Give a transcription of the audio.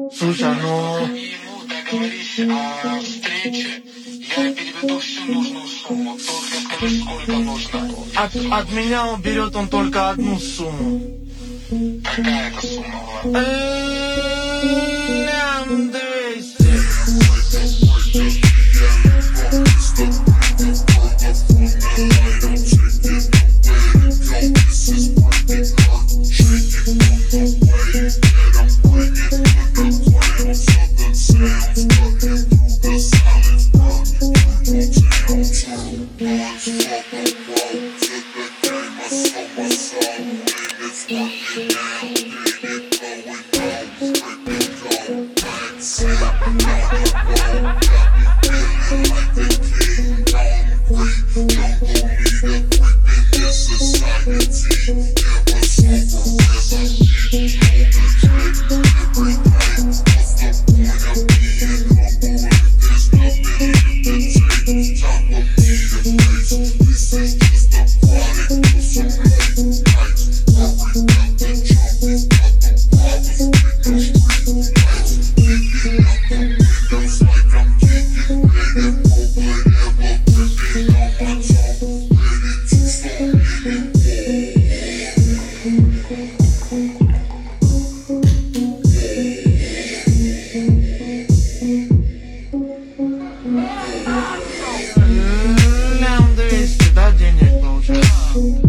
Слушай, ну... Ему договорись о встрече, я переведу всю нужную сумму. Только скажи, сколько нужно. От меня он берет он только одну сумму. Какая это сумма была? Лям 200. Лям 200, да, денег получается?